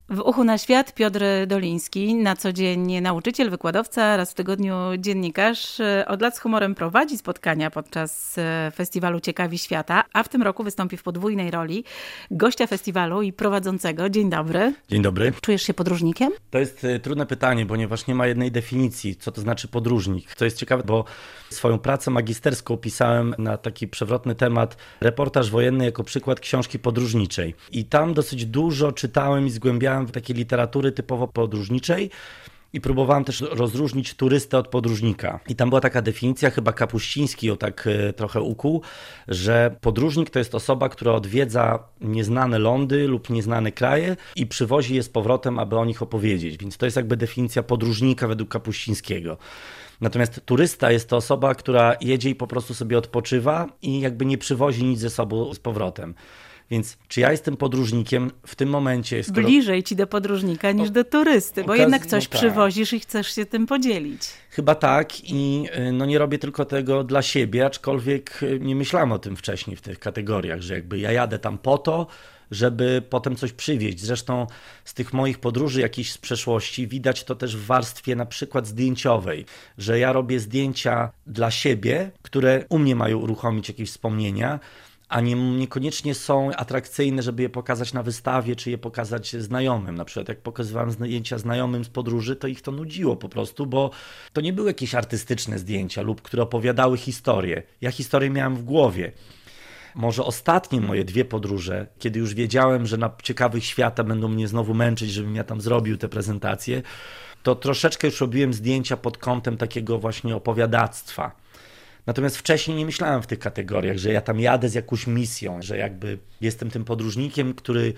W Uchu na Świat Piotr Doliński, na co dzień nauczyciel, wykładowca, raz w tygodniu dziennikarz. Od lat z humorem prowadzi spotkania podczas festiwalu Ciekawi Świata, a w tym roku wystąpi w podwójnej roli gościa festiwalu i prowadzącego. Dzień dobry. Dzień dobry. Czujesz się podróżnikiem? To jest trudne pytanie, ponieważ nie ma jednej definicji, co to znaczy podróżnik. To jest ciekawe, bo swoją pracę magisterską pisałem na taki przewrotny temat reportaż wojenny jako przykład książki podróżniczej. I tam dosyć dużo czytałem i zgłębiałem takiej literatury typowo podróżniczej i próbowałem też rozróżnić turystę od podróżnika. I tam była taka definicja, chyba Kapuściński ją tak trochę ukuł, że podróżnik to jest osoba, która odwiedza nieznane lądy lub nieznane kraje i przywozi je z powrotem, aby o nich opowiedzieć. Więc to jest jakby definicja podróżnika według Kapuścińskiego. Natomiast turysta jest to osoba, która jedzie i po prostu sobie odpoczywa i jakby nie przywozi nic ze sobą z powrotem. Więc czy ja jestem podróżnikiem w tym momencie? Bliżej ci do podróżnika niż do turysty, bo jednak coś przywozisz i chcesz się tym podzielić. Chyba tak i nie robię tylko tego dla siebie, aczkolwiek nie myślałem o tym wcześniej w tych kategoriach, że jakby ja jadę tam po to, żeby potem coś przywieźć. Zresztą z tych moich podróży jakichś z przeszłości widać to też w warstwie na przykład zdjęciowej, że ja robię zdjęcia dla siebie, które u mnie mają uruchomić jakieś wspomnienia, a niekoniecznie są atrakcyjne, żeby je pokazać na wystawie, czy je pokazać znajomym. Na przykład jak pokazywałem zdjęcia znajomym z podróży, to ich to nudziło po prostu, bo to nie były jakieś artystyczne zdjęcia lub które opowiadały historię. Ja historię miałem w głowie. Może ostatnie moje 2 podróże, kiedy już wiedziałem, że na Ciekawych Świata będą mnie znowu męczyć, żebym ja tam zrobił te prezentacje, to troszeczkę już robiłem zdjęcia pod kątem takiego właśnie opowiadactwa. Natomiast wcześniej nie myślałem w tych kategoriach, że ja tam jadę z jakąś misją, że jakby jestem tym podróżnikiem, który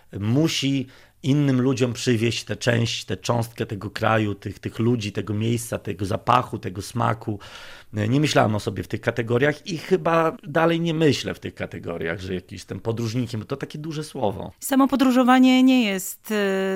musi innym ludziom przywieźć tę część, tę cząstkę tego kraju, tych ludzi, tego miejsca, tego zapachu, tego smaku. Nie myślałem o sobie w tych kategoriach i chyba dalej nie myślę w tych kategoriach, że jakiś jestem podróżnikiem, bo to takie duże słowo. Samo podróżowanie nie jest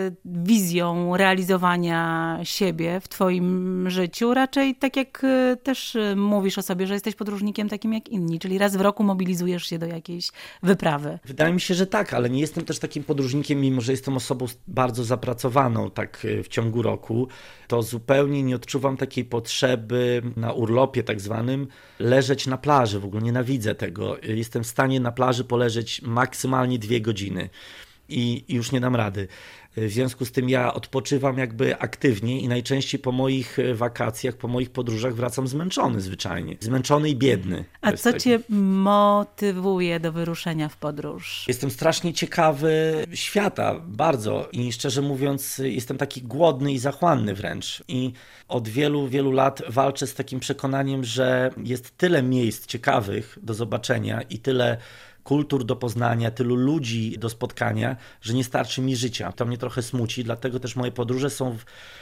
wizją realizowania siebie w twoim życiu, raczej tak jak też mówisz o sobie, że jesteś podróżnikiem takim jak inni, czyli raz w roku mobilizujesz się do jakiejś wyprawy. Wydaje mi się, że tak, ale nie jestem też takim podróżnikiem, mimo że jestem osobą bardzo zapracowaną tak w ciągu roku, to zupełnie nie odczuwam takiej potrzeby na urlopie tak zwanym leżeć na plaży. W ogóle nienawidzę tego. Jestem w stanie na plaży poleżeć maksymalnie 2 godziny i już nie dam rady. W związku z tym ja odpoczywam jakby aktywnie i najczęściej po moich wakacjach, po moich podróżach wracam zmęczony zwyczajnie. Zmęczony i biedny. A co cię motywuje do wyruszenia w podróż? Jestem strasznie ciekawy świata, bardzo. I szczerze mówiąc jestem taki głodny i zachłanny wręcz. I od wielu, wielu lat walczę z takim przekonaniem, że jest tyle miejsc ciekawych do zobaczenia i tyle kultur do poznania, tylu ludzi do spotkania, że nie starczy mi życia. To mnie trochę smuci, dlatego też moje podróże są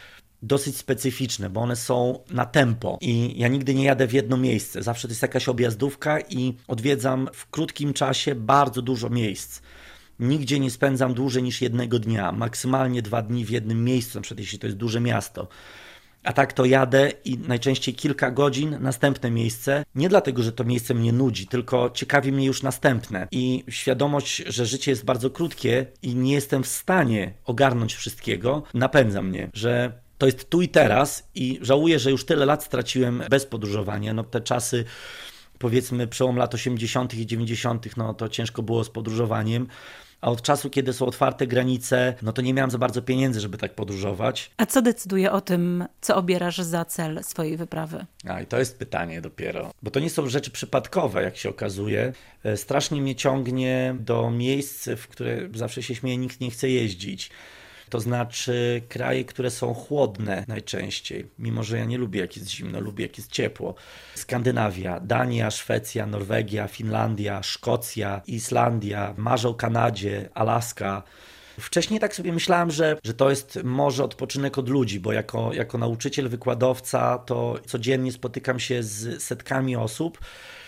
dosyć specyficzne, bo one są na tempo i ja nigdy nie jadę w jedno miejsce. Zawsze to jest jakaś objazdówka i odwiedzam w krótkim czasie bardzo dużo miejsc. Nigdzie nie spędzam dłużej niż 1 dnia, maksymalnie 2 dni w jednym miejscu, na przykład jeśli to jest duże miasto. A tak to jadę i najczęściej kilka godzin, następne miejsce. Nie dlatego, że to miejsce mnie nudzi, tylko ciekawi mnie już następne. I świadomość, że życie jest bardzo krótkie i nie jestem w stanie ogarnąć wszystkiego, napędza mnie, że to jest tu i teraz i żałuję, że już tyle lat straciłem bez podróżowania. No te czasy, powiedzmy przełom lat 80. i 90., no to ciężko było z podróżowaniem. A od czasu, kiedy są otwarte granice, no to nie miałem za bardzo pieniędzy, żeby tak podróżować. A co decyduje o tym, co obierasz za cel swojej wyprawy? I to jest pytanie dopiero, bo to nie są rzeczy przypadkowe, jak się okazuje. Strasznie mnie ciągnie do miejsc, w które zawsze się śmieję, nikt nie chce jeździć. To znaczy kraje, które są chłodne najczęściej, mimo że ja nie lubię jak jest zimno, lubię jak jest ciepło. Skandynawia, Dania, Szwecja, Norwegia, Finlandia, Szkocja, Islandia, marzę o Kanadzie, Alaska. Wcześniej tak sobie myślałem, że to jest może odpoczynek od ludzi, bo jako nauczyciel, wykładowca to codziennie spotykam się z setkami osób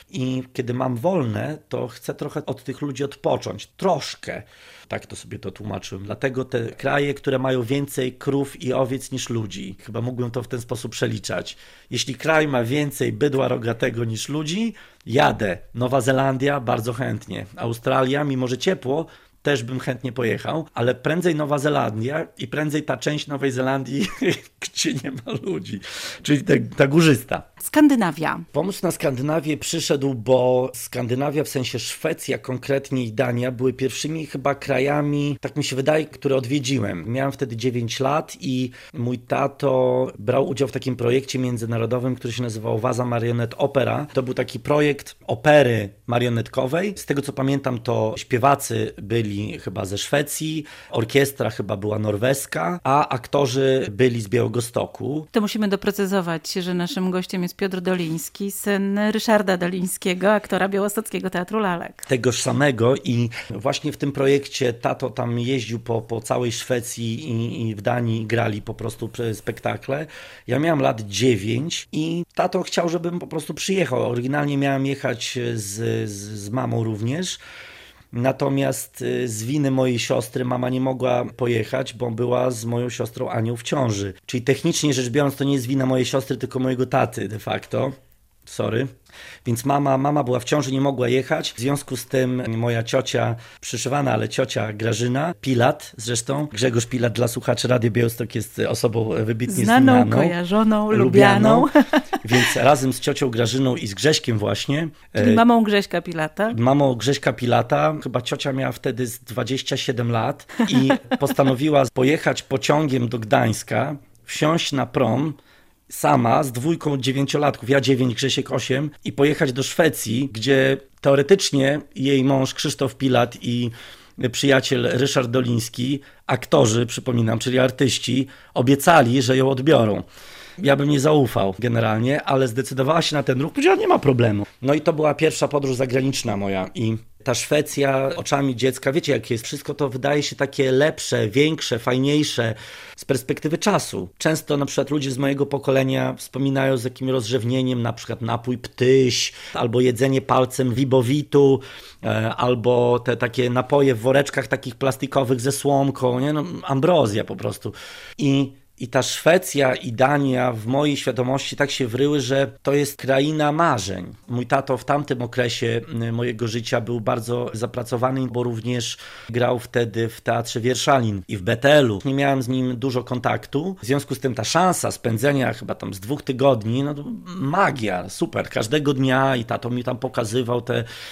i kiedy mam wolne, to chcę trochę od tych ludzi odpocząć. Troszkę. Tak to sobie to tłumaczyłem. Dlatego te kraje, które mają więcej krów i owiec niż ludzi, chyba mógłbym to w ten sposób przeliczać. Jeśli kraj ma więcej bydła rogatego niż ludzi, jadę. Nowa Zelandia bardzo chętnie. Australia, mimo że ciepło, też bym chętnie pojechał, ale prędzej Nowa Zelandia i prędzej ta część Nowej Zelandii, gdzie nie ma ludzi, czyli ta górzysta. Skandynawia. Pomysł na Skandynawię przyszedł, bo Skandynawia, w sensie Szwecja konkretnie i Dania, były pierwszymi chyba krajami, tak mi się wydaje, które odwiedziłem. Miałem wtedy 9 lat i mój tato brał udział w takim projekcie międzynarodowym, który się nazywał Vasa Marionette Opera. To był taki projekt opery marionetkowej. Z tego co pamiętam, to śpiewacy byli chyba ze Szwecji, orkiestra chyba była norweska, a aktorzy byli z Białegostoku. To musimy doprecyzować, że naszym gościem jest Piotr Doliński, syn Ryszarda Dolińskiego, aktora Białostockiego Teatru Lalek. Tegoż samego i właśnie w tym projekcie tato tam jeździł po całej Szwecji i w Danii grali po prostu spektakle. Ja miałem lat 9 i tato chciał, żebym po prostu przyjechał. Oryginalnie miałem jechać z mamą również. Natomiast z winy mojej siostry mama nie mogła pojechać, bo była z moją siostrą Anią w ciąży. Czyli technicznie rzecz biorąc to nie jest wina mojej siostry, tylko mojego taty de facto. Sorry. Więc mama była w ciąży, nie mogła jechać. W związku z tym moja ciocia, przyszywana, ale ciocia Grażyna, Pilat zresztą, Grzegorz Pilat dla słuchaczy Radio Białystok jest osobą wybitnie znaną. Kojarzoną, lubianą. Więc razem z ciocią Grażyną i z Grześkiem właśnie. Czyli mamą Grześka Pilata. Mamą Grześka Pilata. Chyba ciocia miała wtedy 27 lat i postanowiła pojechać pociągiem do Gdańska, wsiąść na prom, sama z 2 9-latków, ja 9, Grzesiek 8 i pojechać do Szwecji, gdzie teoretycznie jej mąż Krzysztof Pilat i przyjaciel Ryszard Doliński, aktorzy, przypominam, czyli artyści, obiecali, że ją odbiorą. Ja bym nie zaufał generalnie, ale zdecydowała się na ten ruch, powiedziała, nie ma problemu. No i to była pierwsza podróż zagraniczna moja i ta Szwecja oczami dziecka, wiecie jak jest, wszystko to wydaje się takie lepsze, większe, fajniejsze z perspektywy czasu. Często na przykład ludzie z mojego pokolenia wspominają z jakim rozrzewnieniem na przykład napój Ptyś, albo jedzenie palcem Wibowitu, albo te takie napoje w woreczkach takich plastikowych ze słomką, nie? No, ambrozja po prostu. I ta Szwecja i Dania w mojej świadomości tak się wryły, że to jest kraina marzeń. Mój tato w tamtym okresie mojego życia był bardzo zapracowany, bo również grał wtedy w Teatrze Wierszalin i w Betelu. Nie miałem z nim dużo kontaktu. W związku z tym ta szansa spędzenia chyba tam z 2 tygodni, no to magia, super. Każdego dnia i tato mi tam pokazywał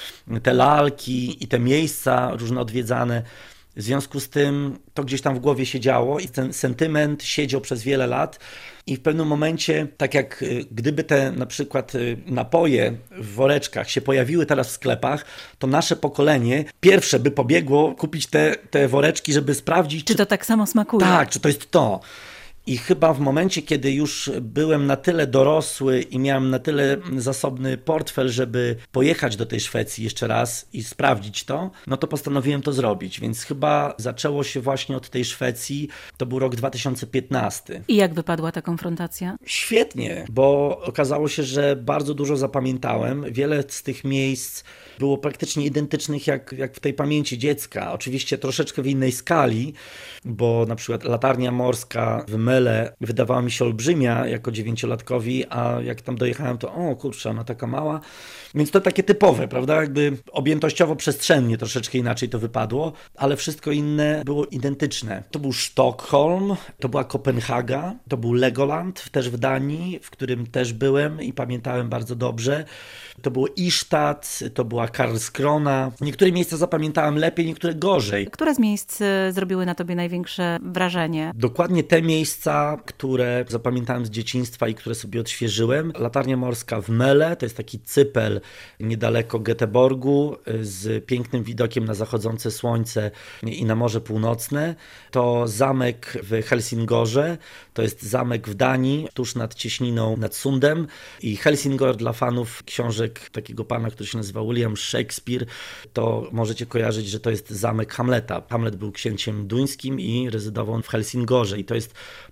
te lalki i te miejsca różne odwiedzane. W związku z tym to gdzieś tam w głowie się działo i ten sentyment siedział przez wiele lat i w pewnym momencie, tak jak gdyby te na przykład napoje w woreczkach się pojawiły teraz w sklepach, to nasze pokolenie pierwsze by pobiegło kupić te woreczki, żeby sprawdzić, czy to tak samo smakuje. Tak, czy to jest to. I chyba w momencie, kiedy już byłem na tyle dorosły i miałem na tyle zasobny portfel, żeby pojechać do tej Szwecji jeszcze raz i sprawdzić to, no to postanowiłem to zrobić. Więc chyba zaczęło się właśnie od tej Szwecji. To był rok 2015. I jak wypadła ta konfrontacja? Świetnie, bo okazało się, że bardzo dużo zapamiętałem. Wiele z tych miejsc było praktycznie identycznych jak w tej pamięci dziecka. Oczywiście troszeczkę w innej skali, bo na przykład latarnia morska w Melle wydawała mi się olbrzymia jako 9-latkowi, a jak tam dojechałem, to o kurczę, ona taka mała. Więc to takie typowe, prawda? Jakby objętościowo przestrzennie troszeczkę inaczej to wypadło, ale wszystko inne było identyczne. To był Sztokholm, to była Kopenhaga, to był Legoland, też w Danii, w którym też byłem i pamiętałem bardzo dobrze. To było Istad, to była Karlskrona. Niektóre miejsca zapamiętałem lepiej, niektóre gorzej. Które z miejsc zrobiły na tobie największe wrażenie? Dokładnie te miejsca, które zapamiętałem z dzieciństwa i które sobie odświeżyłem. Latarnia morska w Melle, to jest taki cypel niedaleko Göteborgu z pięknym widokiem na zachodzące słońce i na Morze Północne. To zamek w Helsingorze, to jest zamek w Danii, tuż nad cieśniną, nad Sundem. I Helsingor dla fanów książek takiego pana, który się nazywa William Shakespeare, to możecie kojarzyć, że to jest zamek Hamleta. Hamlet był księciem duńskim i rezydował w Helsingorze i to jest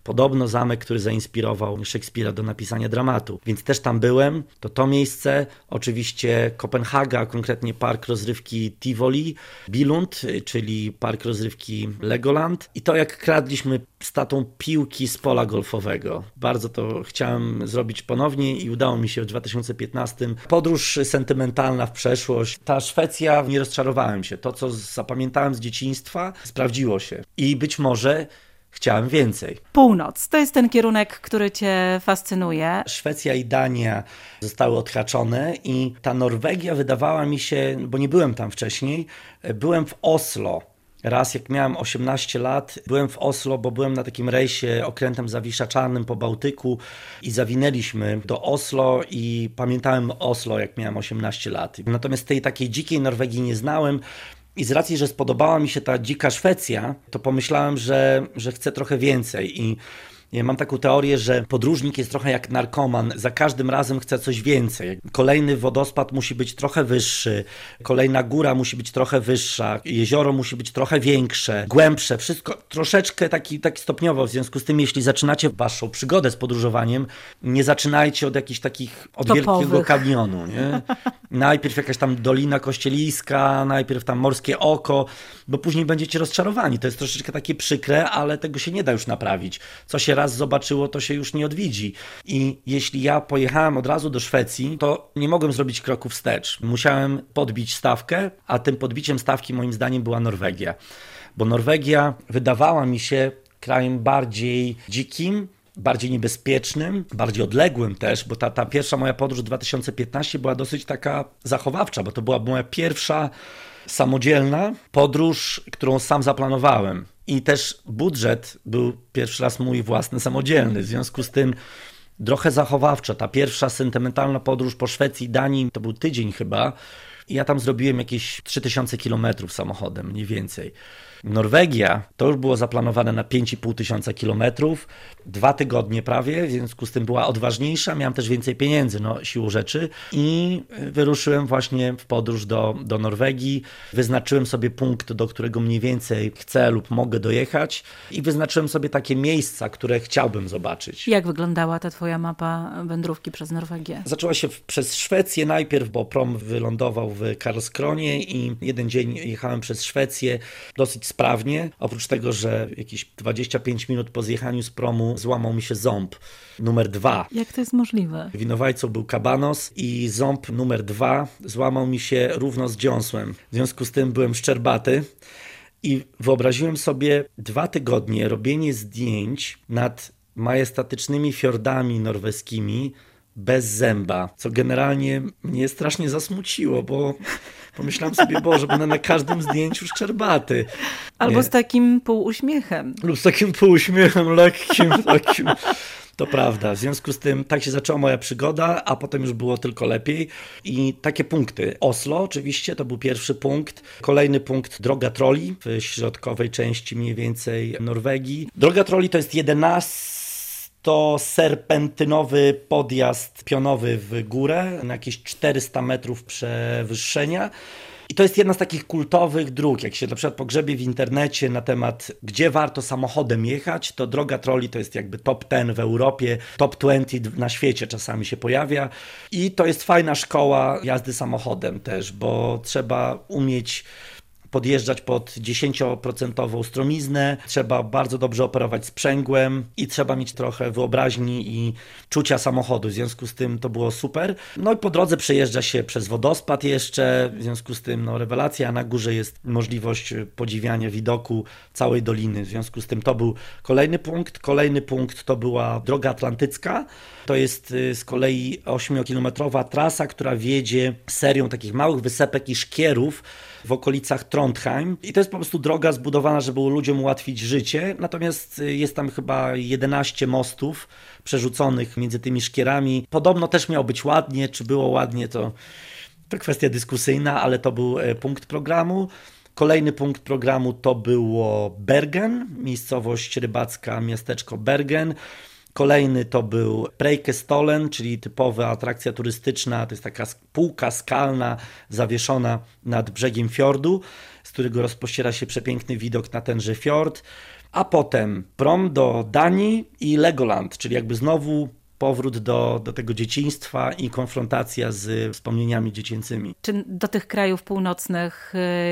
podobno zamek, który zainspirował Szekspira do napisania dramatu. Więc też tam byłem, to miejsce, oczywiście Kopenhaga, konkretnie park rozrywki Tivoli, Billund, czyli park rozrywki Legoland i to jak kradliśmy z tatą piłki z pola golfowego. Bardzo to chciałem zrobić ponownie i udało mi się w 2015. Podróż sentymentalna w przeszłość. Ta Szwecja, nie rozczarowałem się. To, co zapamiętałem z dzieciństwa, sprawdziło się. I być może chciałem więcej. Północ, to jest ten kierunek, który cię fascynuje. Szwecja i Dania zostały odhaczone i ta Norwegia wydawała mi się, bo nie byłem tam wcześniej, byłem w Oslo. Raz jak miałem 18 lat, byłem w Oslo, bo byłem na takim rejsie okrętem Zawisza Czarnym po Bałtyku i zawinęliśmy do Oslo i pamiętałem Oslo jak miałem 18 lat. Natomiast tej takiej dzikiej Norwegii nie znałem. I z racji, że spodobała mi się ta dzika Szwecja, to pomyślałem, że chcę trochę więcej. I ja mam taką teorię, że podróżnik jest trochę jak narkoman. Za każdym razem chce coś więcej. Kolejny wodospad musi być trochę wyższy, kolejna góra musi być trochę wyższa, jezioro musi być trochę większe, głębsze. Wszystko troszeczkę taki stopniowo. W związku z tym, jeśli zaczynacie waszą przygodę z podróżowaniem, nie zaczynajcie od jakichś takich, od wielkiego kanionu. Nie? Najpierw jakaś tam Dolina Kościeliska, najpierw tam Morskie Oko, bo później będziecie rozczarowani. To jest troszeczkę takie przykre, ale tego się nie da już naprawić. Co się raz zobaczyło, to się już nie odwiedzi. I jeśli ja pojechałem od razu do Szwecji, to nie mogłem zrobić kroku wstecz. Musiałem podbić stawkę, a tym podbiciem stawki moim zdaniem była Norwegia. Bo Norwegia wydawała mi się krajem bardziej dzikim, bardziej niebezpiecznym, bardziej odległym też, bo ta pierwsza moja podróż 2015 była dosyć taka zachowawcza, bo to była moja pierwsza samodzielna podróż, którą sam zaplanowałem. I też budżet był pierwszy raz mój własny, samodzielny. W związku z tym trochę zachowawcza. Ta pierwsza sentymentalna podróż po Szwecji i Danii to był tydzień chyba. I ja tam zrobiłem jakieś 3000 kilometrów samochodem, mniej więcej. Norwegia to już było zaplanowane na 5500 kilometrów, 2 tygodnie prawie, w związku z tym była odważniejsza, miałem też więcej pieniędzy, siłą rzeczy i wyruszyłem właśnie w podróż do Norwegii, wyznaczyłem sobie punkt, do którego mniej więcej chcę lub mogę dojechać i wyznaczyłem sobie takie miejsca, które chciałbym zobaczyć. Jak wyglądała ta twoja mapa wędrówki przez Norwegię? Zaczęła się przez Szwecję najpierw, bo prom wylądował w Karlskronie i jeden dzień jechałem przez Szwecję dosyć sprawnie. Oprócz tego, że jakieś 25 minut po zjechaniu z promu złamał mi się ząb numer 2. Jak to jest możliwe? Winowajcą był kabanos i ząb numer 2 złamał mi się równo z dziąsłem. W związku z tym byłem szczerbaty i wyobraziłem sobie 2 tygodnie robienie zdjęć nad majestatycznymi fiordami norweskimi bez zęba, co generalnie mnie strasznie zasmuciło, bo pomyślałem sobie, Boże, będę na każdym zdjęciu szczerbaty. Albo z takim półuśmiechem. Lub z takim półuśmiechem lekkim, takim. To prawda. W związku z tym tak się zaczęła moja przygoda, a potem już było tylko lepiej. I takie punkty. Oslo oczywiście, to był pierwszy punkt. Kolejny punkt droga troli w środkowej części mniej więcej Norwegii. Droga troli to jest 11-serpentynowy podjazd pionowy w górę na jakieś 400 metrów przewyższenia. I to jest jedna z takich kultowych dróg. Jak się na przykład pogrzebie w internecie na temat, gdzie warto samochodem jechać, to droga troli to jest jakby top 10 w Europie, top 20 na świecie czasami się pojawia. I to jest fajna szkoła jazdy samochodem też, bo trzeba umieć podjeżdżać pod 10% stromiznę, trzeba bardzo dobrze operować sprzęgłem i trzeba mieć trochę wyobraźni i czucia samochodu. W związku z tym to było super. No i po drodze przejeżdża się przez wodospad jeszcze, w związku z tym rewelacja, a na górze jest możliwość podziwiania widoku całej doliny. W związku z tym to był kolejny punkt. Kolejny punkt to była droga atlantycka. To jest z kolei 8-kilometrowa trasa, która wiedzie serią takich małych wysepek i szkierów w okolicach Trondheim. I to jest po prostu droga zbudowana, żeby ludziom ułatwić życie. Natomiast jest tam chyba 11 mostów przerzuconych między tymi szkierami. Podobno też miało być ładnie. Czy było ładnie, to kwestia dyskusyjna, ale to był punkt programu. Kolejny punkt programu to było Bergen, miejscowość rybacka, miasteczko Bergen. Kolejny to był Preikestolen, czyli typowa atrakcja turystyczna, to jest taka półka skalna zawieszona nad brzegiem fiordu, z którego rozpościera się przepiękny widok na tenże fiord. a potem prom do Danii i Legoland, czyli jakby znowu powrót do tego dzieciństwa i konfrontacja z wspomnieniami dziecięcymi. Czy do tych krajów północnych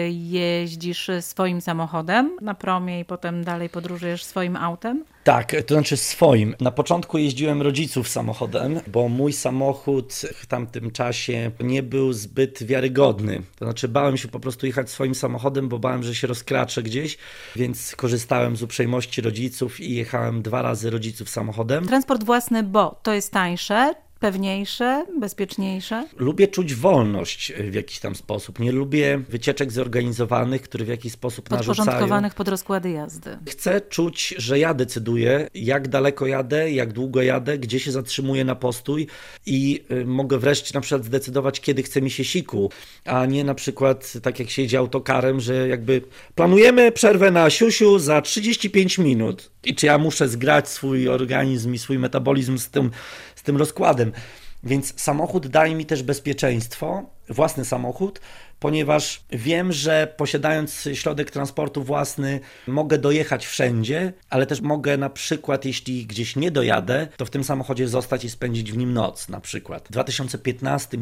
jeździsz swoim samochodem na promie i potem dalej podróżujesz swoim autem? Tak, to znaczy swoim. Na początku jeździłem rodziców samochodem, bo mój samochód w tamtym czasie nie był zbyt wiarygodny. To znaczy bałem się po prostu jechać swoim samochodem, bo bałem, że się rozkraczę gdzieś, więc korzystałem z uprzejmości rodziców i jechałem 2 razy rodziców samochodem. Transport własny, bo to jest tańsze, pewniejsze, bezpieczniejsze? Lubię czuć wolność w jakiś tam sposób. Nie lubię wycieczek zorganizowanych, które w jakiś sposób narzucają. Podporządkowanych pod rozkłady jazdy. Chcę czuć, że ja decyduję, jak daleko jadę, jak długo jadę, gdzie się zatrzymuję na postój i mogę wreszcie na przykład zdecydować, kiedy chce mi się siku, a nie na przykład tak jak się jedzie autokarem, że jakby planujemy przerwę na siusiu za 35 minut. I czy ja muszę zgrać swój organizm i swój metabolizm z tym rozkładem. Więc samochód daje mi też bezpieczeństwo, własny samochód, ponieważ wiem, że posiadając środek transportu własny mogę dojechać wszędzie, ale też mogę na przykład, jeśli gdzieś nie dojadę, to w tym samochodzie zostać i spędzić w nim noc na przykład. W 2015 i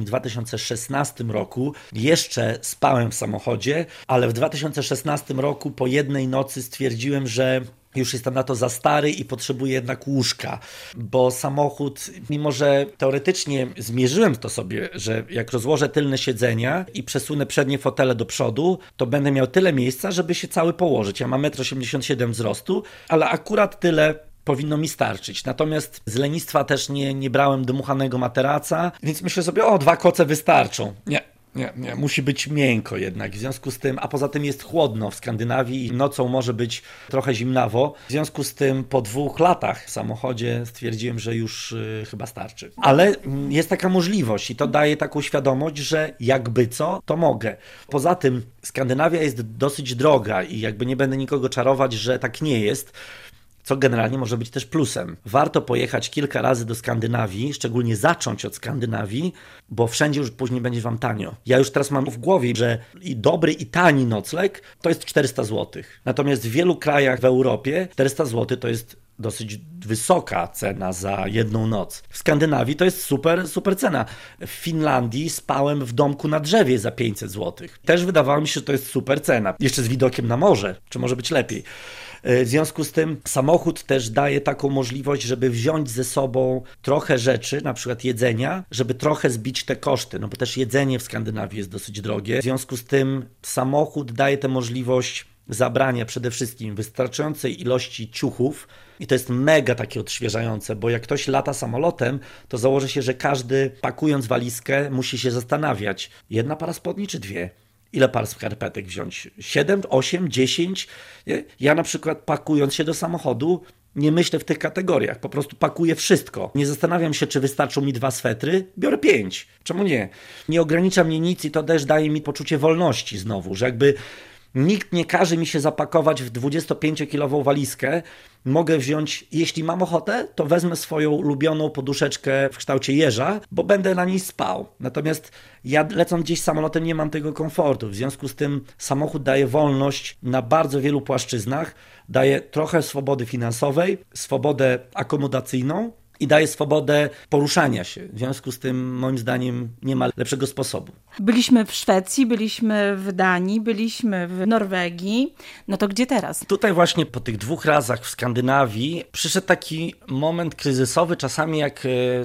2016 roku jeszcze spałem w samochodzie, ale w 2016 roku po jednej nocy stwierdziłem, że już jestem na to za stary i potrzebuję jednak łóżka, bo samochód, mimo że teoretycznie zmierzyłem to sobie, że jak rozłożę tylne siedzenia i przesunę przednie fotele do przodu, to będę miał tyle miejsca, żeby się cały położyć. Ja mam 1,87 m wzrostu, ale akurat tyle powinno mi starczyć. Natomiast z lenistwa też nie brałem dmuchanego materaca, więc myślę sobie, 2 koce wystarczą. Nie, musi być miękko jednak, w związku z tym, a poza tym jest chłodno w Skandynawii i nocą może być trochę zimnawo, w związku z tym po 2 latach w samochodzie stwierdziłem, że już chyba starczy. Ale jest taka możliwość i to daje taką świadomość, że jakby co, to mogę. Poza tym Skandynawia jest dosyć droga i jakby nie będę nikogo czarować, że tak nie jest, co generalnie może być też plusem. Warto pojechać kilka razy do Skandynawii, szczególnie zacząć od Skandynawii, bo wszędzie już później będzie wam tanio. Ja już teraz mam w głowie, że i dobry i tani nocleg to jest 400 zł. Natomiast w wielu krajach w Europie 400 zł to jest dosyć wysoka cena za jedną noc. W Skandynawii to jest super cena. W Finlandii spałem w domku na drzewie za 500 zł. Też wydawało mi się, że to jest super cena. Jeszcze z widokiem na morze, czy może być lepiej. W związku z tym samochód też daje taką możliwość, żeby wziąć ze sobą trochę rzeczy, na przykład jedzenia, żeby trochę zbić te koszty, no bo też jedzenie w Skandynawii jest dosyć drogie. W związku z tym samochód daje tę możliwość zabrania przede wszystkim wystarczającej ilości ciuchów i to jest mega takie odświeżające, bo jak ktoś lata samolotem, to założy się, że każdy pakując walizkę musi się zastanawiać, 1 para spodni czy 2? Ile par skarpetek wziąć? 7, 8, 10? Ja na przykład pakując się do samochodu nie myślę w tych kategoriach, po prostu pakuję wszystko. Nie zastanawiam się, czy wystarczą mi 2 swetry, biorę 5. Czemu nie? Nie ogranicza mnie nic i to też daje mi poczucie wolności znowu, że jakby nikt nie każe mi się zapakować w 25-kilową walizkę. Mogę wziąć, jeśli mam ochotę, to wezmę swoją ulubioną poduszeczkę w kształcie jeża, bo będę na niej spał. Natomiast ja lecąc gdzieś samolotem nie mam tego komfortu. W związku z tym samochód daje wolność na bardzo wielu płaszczyznach. Daje trochę swobody finansowej, swobodę akomodacyjną i daje swobodę poruszania się. W związku z tym, moim zdaniem, nie ma lepszego sposobu. Byliśmy w Szwecji, byliśmy w Danii, byliśmy w Norwegii. No to gdzie teraz? Tutaj właśnie po tych 2 razach w Skandynawii przyszedł taki moment kryzysowy, czasami jak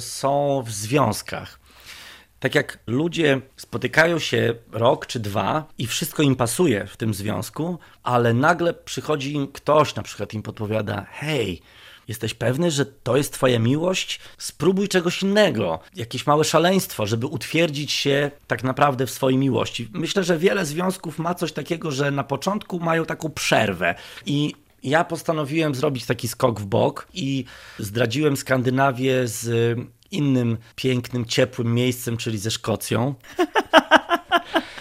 są w związkach. Tak jak ludzie spotykają się rok czy 2 i wszystko im pasuje w tym związku, ale nagle przychodzi im ktoś, na przykład im podpowiada: hej, jesteś pewny, że to jest twoja miłość? Spróbuj czegoś innego, jakieś małe szaleństwo, żeby utwierdzić się tak naprawdę w swojej miłości. Myślę, że wiele związków ma coś takiego, że na początku mają taką przerwę i ja postanowiłem zrobić taki skok w bok i zdradziłem Skandynawię z innym pięknym, ciepłym miejscem, czyli ze Szkocją.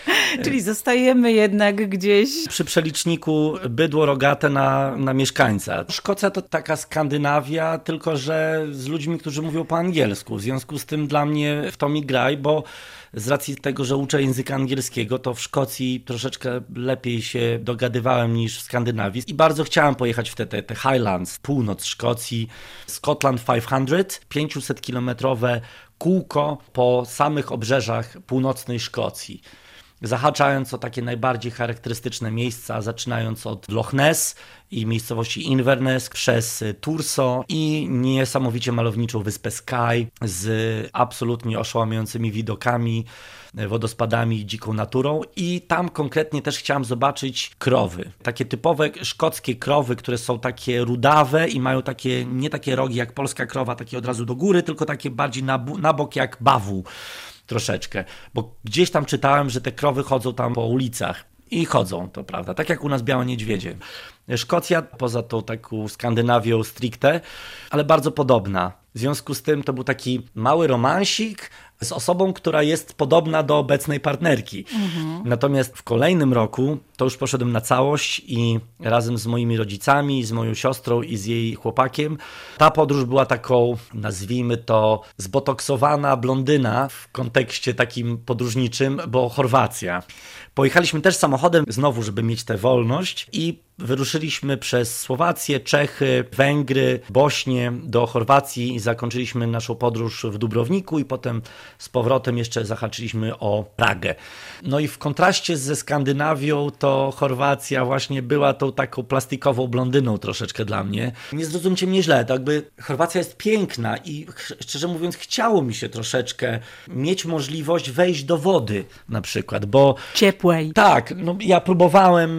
Czyli zostajemy jednak gdzieś... Przy przeliczniku bydło rogate na mieszkańca. Szkocja to taka Skandynawia, tylko że z ludźmi, którzy mówią po angielsku. W związku z tym dla mnie w to mi graj, bo z racji tego, że uczę języka angielskiego, to w Szkocji troszeczkę lepiej się dogadywałem niż w Skandynawii. I bardzo chciałem pojechać w te Highlands, północ Szkocji, Scotland 500, 500-kilometrowe kółko po samych obrzeżach północnej Szkocji. Zahaczając o takie najbardziej charakterystyczne miejsca, zaczynając od Loch Ness i miejscowości Inverness, przez Thurso i niesamowicie malowniczą wyspę Skye z absolutnie oszałamiającymi widokami, wodospadami i dziką naturą. I tam konkretnie też chciałem zobaczyć krowy. Takie typowe szkockie krowy, które są takie rudawe i mają takie, nie takie rogi jak polska krowa, takie od razu do góry, tylko takie bardziej na bok jak bawół. Troszeczkę, bo gdzieś tam czytałem, że te krowy chodzą tam po ulicach i chodzą, to prawda, tak jak u nas białe niedźwiedzie. Szkocja, poza tą taką Skandynawią stricte, ale bardzo podobna. W związku z tym to był taki mały romansik z osobą, która jest podobna do obecnej partnerki. Natomiast w kolejnym roku to już poszedłem na całość i razem z moimi rodzicami, z moją siostrą i z jej chłopakiem. Ta podróż była taką, nazwijmy to, zbotoksowana blondyna w kontekście takim podróżniczym, bo Chorwacja. Pojechaliśmy też samochodem znowu, żeby mieć tę wolność i wyruszyliśmy przez Słowację, Czechy, Węgry, Bośnię do Chorwacji i zakończyliśmy naszą podróż w Dubrowniku i potem z powrotem jeszcze zahaczyliśmy o Pragę. No i w kontraście ze Skandynawią to Chorwacja właśnie była tą taką plastikową blondyną troszeczkę dla mnie. Nie zrozumcie mnie źle, to jakby Chorwacja jest piękna i szczerze mówiąc chciało mi się troszeczkę mieć możliwość wejść do wody na przykład, bo... Ciepłej. Tak, no ja próbowałem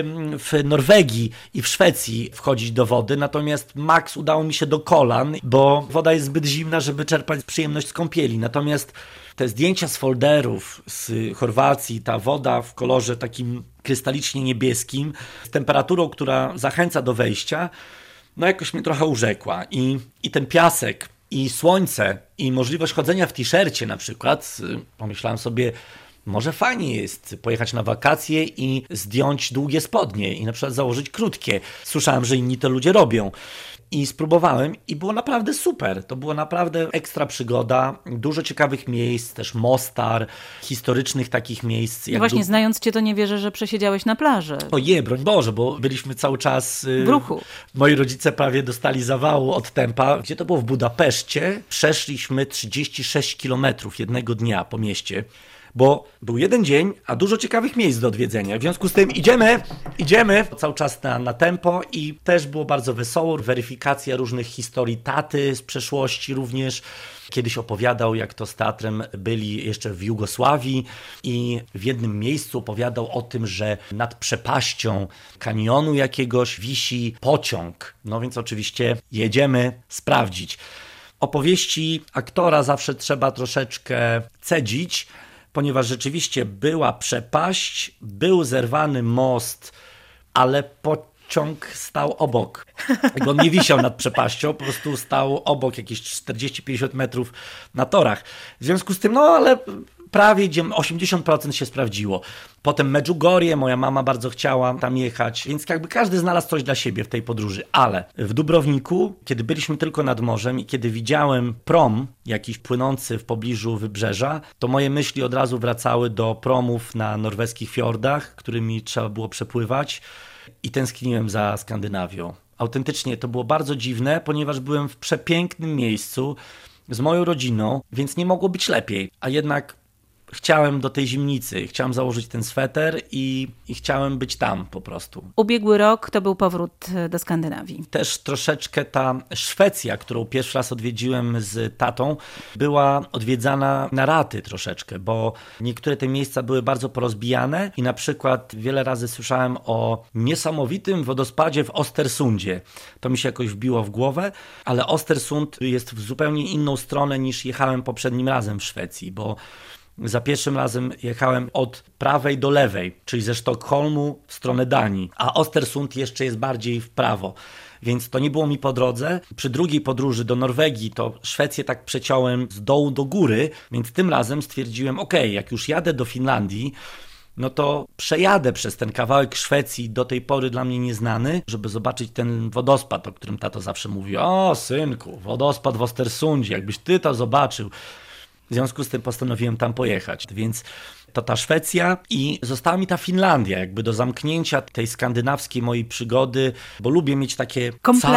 w Norwegii i w Szwecji wchodzić do wody, natomiast max udało mi się do kolan, bo woda jest zbyt zimna, żeby czerpać przyjemność z kąpieli. Natomiast te zdjęcia z folderów z Chorwacji, ta woda w kolorze takim krystalicznie niebieskim, z temperaturą, która zachęca do wejścia, no jakoś mnie trochę urzekła. I ten piasek, i słońce, i możliwość chodzenia w t-shircie na przykład, pomyślałem sobie, może fajnie jest pojechać na wakacje i zdjąć długie spodnie i na przykład założyć krótkie. Słyszałem, że inni to ludzie robią. I spróbowałem i było naprawdę super. To była naprawdę ekstra przygoda. Dużo ciekawych miejsc, też Mostar, historycznych takich miejsc. No właśnie, znając cię, to nie wierzę, że przesiedziałeś na plaży. Ojej, broń Boże, bo byliśmy cały czas... w ruchu. Moi rodzice prawie dostali zawału od tempa. Gdzie to było? W Budapeszcie. Przeszliśmy 36 kilometrów jednego dnia po mieście. Bo był jeden dzień, a dużo ciekawych miejsc do odwiedzenia. W związku z tym idziemy cały czas na tempo i też było bardzo wesoło. Weryfikacja różnych historii taty z przeszłości również. Kiedyś opowiadał, jak to z teatrem byli jeszcze w Jugosławii i w jednym miejscu opowiadał o tym, że nad przepaścią kanionu jakiegoś wisi pociąg. No więc oczywiście jedziemy sprawdzić. Opowieści aktora zawsze trzeba troszeczkę cedzić, ponieważ rzeczywiście była przepaść, był zerwany most, ale pociąg stał obok. On nie wisiał nad przepaścią, po prostu stał obok jakieś 40-50 metrów na torach. W związku z tym, no ale prawie 80% się sprawdziło. Potem Medjugorje, moja mama bardzo chciała tam jechać, więc jakby każdy znalazł coś dla siebie w tej podróży. Ale w Dubrowniku, kiedy byliśmy tylko nad morzem i kiedy widziałem prom jakiś płynący w pobliżu wybrzeża, to moje myśli od razu wracały do promów na norweskich fiordach, którymi trzeba było przepływać i tęskniłem za Skandynawią. Autentycznie to było bardzo dziwne, ponieważ byłem w przepięknym miejscu z moją rodziną, więc nie mogło być lepiej, a jednak chciałem do tej zimnicy, chciałem założyć ten sweter i chciałem być tam po prostu. Ubiegły rok to był powrót do Skandynawii. Też troszeczkę ta Szwecja, którą pierwszy raz odwiedziłem z tatą, była odwiedzana na raty troszeczkę, bo niektóre te miejsca były bardzo porozbijane i na przykład wiele razy słyszałem o niesamowitym wodospadzie w Östersundzie. To mi się jakoś wbiło w głowę, ale Östersund jest w zupełnie inną stronę niż jechałem poprzednim razem w Szwecji, bo za pierwszym razem jechałem od prawej do lewej, czyli ze Sztokholmu w stronę Danii, a Östersund jeszcze jest bardziej w prawo, więc to nie było mi po drodze. Przy drugiej podróży do Norwegii to Szwecję tak przeciąłem z dołu do góry, więc tym razem stwierdziłem, jak już jadę do Finlandii, no to przejadę przez ten kawałek Szwecji, do tej pory dla mnie nieznany, żeby zobaczyć ten wodospad, o którym tato zawsze mówi. O, synku, wodospad w Ostersundzie, jakbyś ty to zobaczył. W związku z tym postanowiłem tam pojechać, więc to ta Szwecja i została mi ta Finlandia, jakby do zamknięcia tej skandynawskiej mojej przygody, bo lubię mieć takie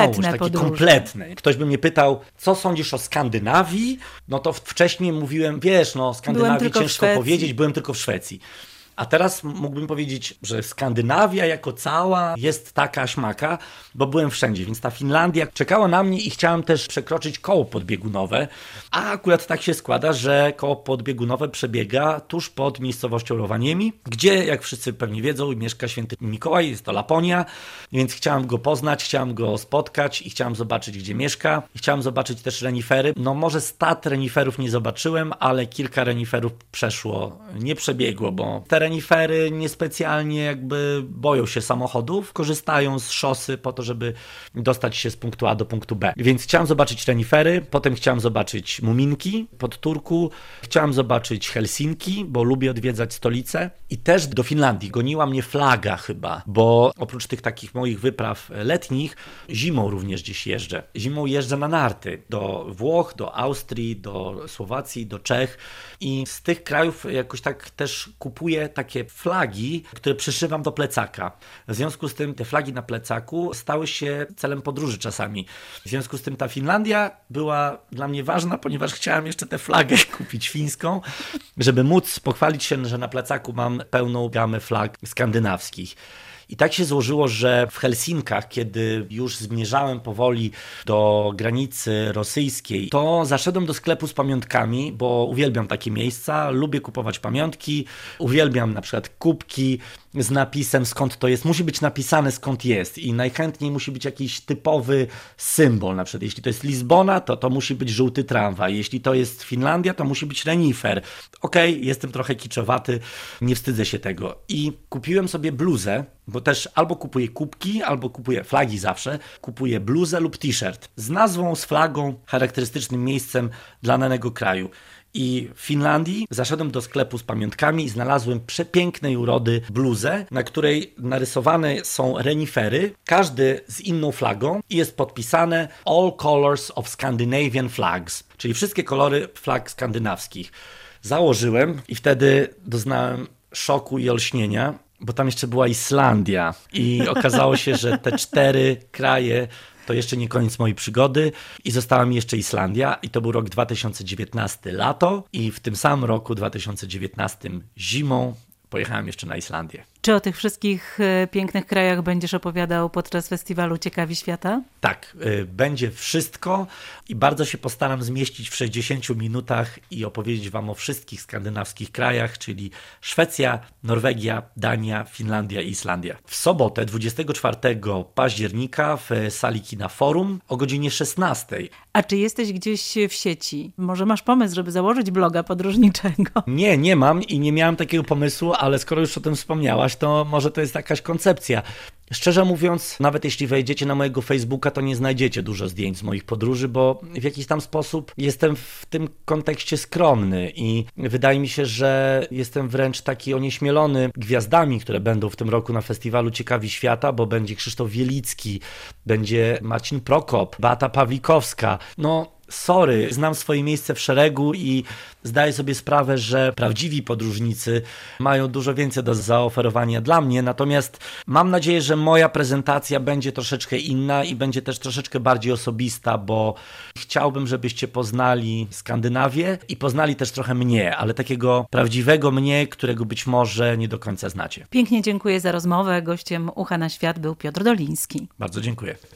kompletne. Ktoś by mnie pytał, co sądzisz o Skandynawii? No to wcześniej mówiłem, wiesz, no Skandynawii ciężko powiedzieć, byłem tylko w Szwecji. A teraz mógłbym powiedzieć, że Skandynawia jako cała jest taka śmaka, bo byłem wszędzie, więc ta Finlandia czekała na mnie i chciałem też przekroczyć koło podbiegunowe, a akurat tak się składa, że koło podbiegunowe przebiega tuż pod miejscowością Rovaniemi, gdzie, jak wszyscy pewnie wiedzą, mieszka święty Mikołaj, jest to Laponia, więc chciałem go poznać, chciałem go spotkać i chciałem zobaczyć, gdzie mieszka. I chciałem zobaczyć też renifery. No może stad reniferów nie zobaczyłem, ale kilka reniferów przeszło, nie przebiegło, bo te renifery niespecjalnie jakby boją się samochodów, korzystają z szosy po to, żeby dostać się z punktu A do punktu B. Więc chciałem zobaczyć renifery, potem chciałem zobaczyć Muminki pod Turku, chciałem zobaczyć Helsinki, bo lubię odwiedzać stolice i też do Finlandii. Goniła mnie flaga chyba, bo oprócz tych takich moich wypraw letnich, zimą również gdzieś jeżdżę. Zimą jeżdżę na narty do Włoch, do Austrii, do Słowacji, do Czech i z tych krajów jakoś tak też kupuję takie flagi, które przyszywam do plecaka. W związku z tym te flagi na plecaku stały się celem podróży czasami. W związku z tym ta Finlandia była dla mnie ważna, ponieważ chciałem jeszcze tę flagę kupić fińską, żeby móc pochwalić się, że na plecaku mam pełną gamę flag skandynawskich. I tak się złożyło, że w Helsinkach, kiedy już zmierzałem powoli do granicy rosyjskiej, to zaszedłem do sklepu z pamiątkami, bo uwielbiam takie miejsca, lubię kupować pamiątki, uwielbiam na przykład kubki z napisem skąd to jest. Musi być napisane skąd jest i najchętniej musi być jakiś typowy symbol. Na przykład jeśli to jest Lizbona, to musi być żółty tramwaj. Jeśli to jest Finlandia, to musi być renifer. Okej, jestem trochę kiczowaty, nie wstydzę się tego. I kupiłem sobie bluzę, bo też albo kupuję kubki, albo kupuję flagi zawsze, kupuję bluzę lub t-shirt z nazwą, z flagą, charakterystycznym miejscem dla danego kraju. I w Finlandii zaszedłem do sklepu z pamiątkami i znalazłem przepięknej urody bluzę, na której narysowane są renifery, każdy z inną flagą i jest podpisane All Colors of Scandinavian Flags, czyli wszystkie kolory flag skandynawskich. Założyłem i wtedy doznałem szoku i olśnienia, bo tam jeszcze była Islandia i okazało się, że te 4 kraje to jeszcze nie koniec mojej przygody i została mi jeszcze Islandia i to był rok 2019 lato i w tym samym roku 2019 zimą pojechałem jeszcze na Islandię. Czy o tych wszystkich pięknych krajach będziesz opowiadał podczas festiwalu Ciekawi Świata? Tak, będzie wszystko i bardzo się postaram zmieścić w 60 minutach i opowiedzieć wam o wszystkich skandynawskich krajach, czyli Szwecja, Norwegia, Dania, Finlandia i Islandia. W sobotę 24 października w sali kina Forum o godzinie 16. A czy jesteś gdzieś w sieci? Może masz pomysł, żeby założyć bloga podróżniczego? Nie mam i nie miałem takiego pomysłu, ale skoro już o tym wspomniałaś, to może to jest jakaś koncepcja. Szczerze mówiąc, nawet jeśli wejdziecie na mojego Facebooka, to nie znajdziecie dużo zdjęć z moich podróży, bo w jakiś tam sposób jestem w tym kontekście skromny i wydaje mi się, że jestem wręcz taki onieśmielony gwiazdami, które będą w tym roku na festiwalu Ciekawi Świata, bo będzie Krzysztof Wielicki, będzie Marcin Prokop, Beata Pawlikowska. Sorry, znam swoje miejsce w szeregu i zdaję sobie sprawę, że prawdziwi podróżnicy mają dużo więcej do zaoferowania dla mnie, natomiast mam nadzieję, że moja prezentacja będzie troszeczkę inna i będzie też troszeczkę bardziej osobista, bo chciałbym, żebyście poznali Skandynawię i poznali też trochę mnie, ale takiego prawdziwego mnie, którego być może nie do końca znacie. Pięknie dziękuję za rozmowę. Gościem Ucha na Świat był Piotr Doliński. Bardzo dziękuję.